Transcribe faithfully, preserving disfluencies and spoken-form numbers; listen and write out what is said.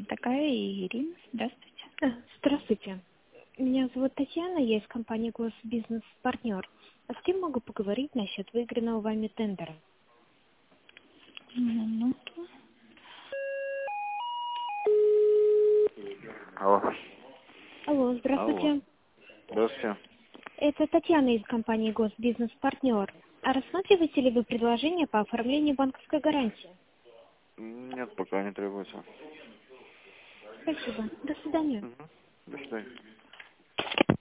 Такая и Ирина. Здравствуйте. А, Здравствуйте. Меня зовут Татьяна, я из компании Госбизнес-партнер. А с кем могу поговорить насчет выигранного вами тендера? Минуту. Алло. Алло, Алло. здравствуйте. Здравствуйте. Это Татьяна из компании Госбизнес-партнер. А рассматриваете ли вы предложение по оформлению банковской гарантии? Нет, пока не требуется. Спасибо. До свидания. Угу. До свидания.